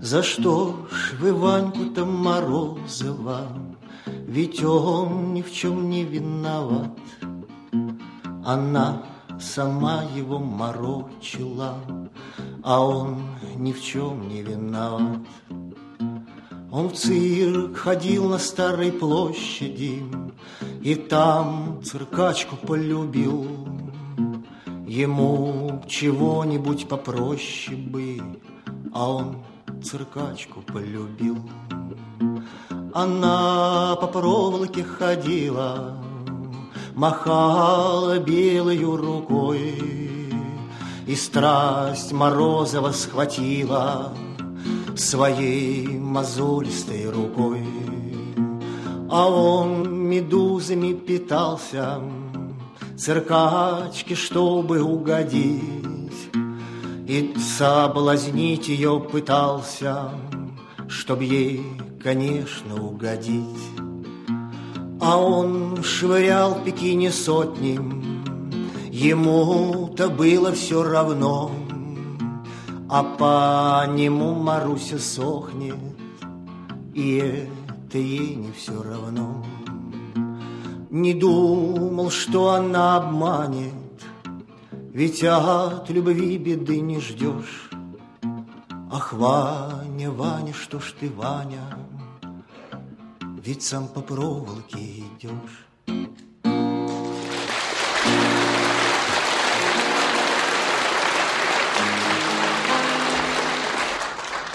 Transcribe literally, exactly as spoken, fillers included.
За что ж вы Ваньку-то Морозова? Ведь он ни в чем не виноват. Она сама его морочила, а он ни в чем не виноват. Он в цирк ходил на Старой площади, и там циркачку полюбил. Ему чего-нибудь попроще бы, а он циркачку полюбил. Она по проволоке ходила, махала белою рукой, и страсть Морозова схватила своей мозолистой рукой. А он медузами питался, циркачке, чтобы угодить, и соблазнить ее пытался, чтоб ей, конечно, угодить. А он швырял Пекине сотни, ему-то было все равно, а по нему Маруся сохнет, и это ей не все равно. Не думал, что она обманет, ведь от любви беды не ждешь. Ах, Ваня, Ваня, что ж ты, Ваня, ведь сам по проволоке идешь.